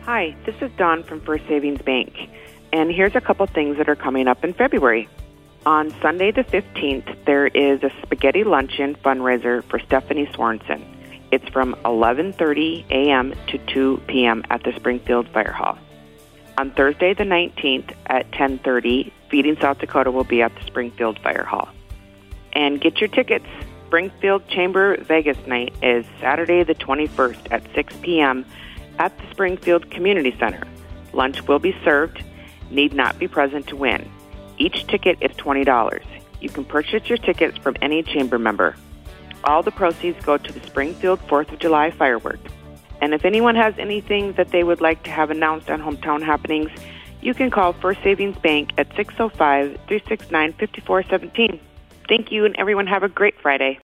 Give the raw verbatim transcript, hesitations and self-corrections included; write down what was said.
Hi, this is Dawn from First Savings Bank, and here's a couple things that are coming up in February. On Sunday the fifteenth, there is a spaghetti luncheon fundraiser for Stephanie Swanson. It's from eleven thirty a.m. to two p.m. at the Springfield Fire Hall. On Thursday the nineteenth at ten thirty, Feeding South Dakota will be at the Springfield Fire Hall. And get your tickets. Springfield Chamber Vegas Night is Saturday the twenty-first at six p.m. at the Springfield Community Center. Lunch will be served. Need not be present to win. Each ticket is twenty dollars. You can purchase your tickets from any chamber member. All the proceeds go to the Springfield fourth of July fireworks. And if anyone has anything that they would like to have announced on Hometown Happenings, you can call First Savings Bank at six oh five, three six nine, five four one seven. Thank you, and everyone have a great Friday.